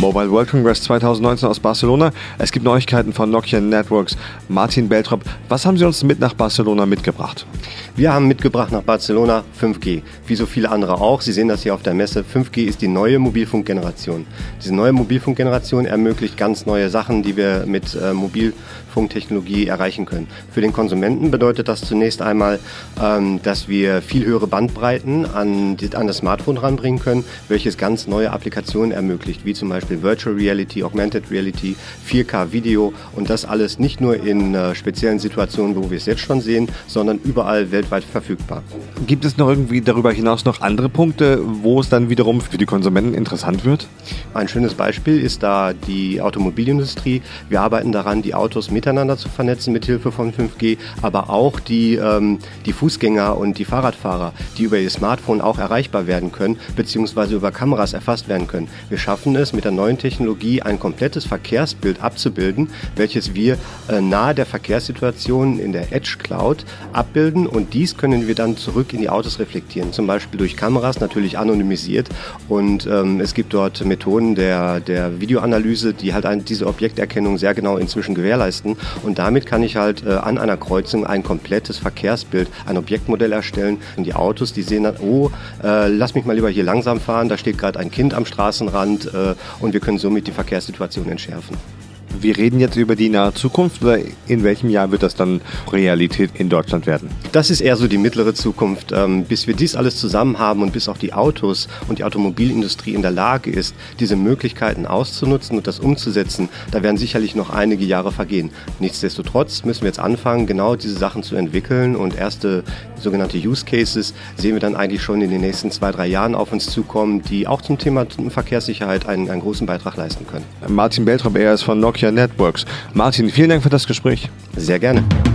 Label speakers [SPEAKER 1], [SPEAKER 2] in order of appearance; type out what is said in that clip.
[SPEAKER 1] Mobile World Congress 2019 aus Barcelona. Es gibt Neuigkeiten von Nokia Networks. Martin Beltrop, was haben Sie uns mit nach Barcelona mitgebracht?
[SPEAKER 2] Wir haben mitgebracht nach Barcelona 5G, wie so viele andere auch. Sie sehen das hier auf der Messe. 5G ist die neue Mobilfunkgeneration. Diese neue Mobilfunkgeneration ermöglicht ganz neue Sachen, die wir mit Mobilfunktechnologie erreichen können. Für den Konsumenten bedeutet das zunächst einmal, dass wir viel höhere Bandbreiten an das Smartphone ranbringen können, welches ganz neue Applikationen ermöglicht, wie zum Beispiel Virtual Reality, Augmented Reality, 4K-Video und das alles nicht nur in speziellen Situationen, wo wir es jetzt schon sehen, sondern überall weltweit verfügbar.
[SPEAKER 1] Gibt es noch irgendwie darüber hinaus noch andere Punkte, wo es dann wiederum für die Konsumenten interessant wird?
[SPEAKER 2] Ein schönes Beispiel ist da die Automobilindustrie. Wir arbeiten daran, die Autos miteinander zu vernetzen mit Hilfe von 5G, aber auch die Fußgänger und die Fahrradfahrer, die über ihr Smartphone auch erreichbar werden können, beziehungsweise über Kameras erfasst werden können. Wir schaffen es mit der neuen Technologie, ein komplettes Verkehrsbild abzubilden, welches wir nahe der Verkehrssituation in der Edge Cloud abbilden und dies können wir dann zurück in die Autos reflektieren, zum Beispiel durch Kameras, natürlich anonymisiert und es gibt dort Methoden der Videoanalyse, die halt diese Objekterkennung sehr genau inzwischen gewährleisten und damit kann ich halt an einer Kreuzung ein komplettes Verkehrsbild, ein Objektmodell erstellen und die Autos, die sehen dann, lass mich mal lieber hier langsam fahren, da steht gerade ein Kind am Straßenrand und wir können somit die Verkehrssituation entschärfen.
[SPEAKER 1] Wir reden jetzt über die nahe Zukunft oder in welchem Jahr wird das dann Realität in Deutschland werden?
[SPEAKER 2] Das ist eher so die mittlere Zukunft. Bis wir dies alles zusammen haben und bis auch die Autos und die Automobilindustrie in der Lage ist, diese Möglichkeiten auszunutzen und das umzusetzen, da werden sicherlich noch einige Jahre vergehen. Nichtsdestotrotz müssen wir jetzt anfangen, genau diese Sachen zu entwickeln und erste sogenannte Use Cases sehen wir dann eigentlich schon in den nächsten 2-3 Jahren auf uns zukommen, die auch zum Thema Verkehrssicherheit einen großen Beitrag leisten können.
[SPEAKER 1] Martin Beltrop, er ist von Nokia Networks. Martin, vielen Dank für das Gespräch.
[SPEAKER 2] Sehr gerne.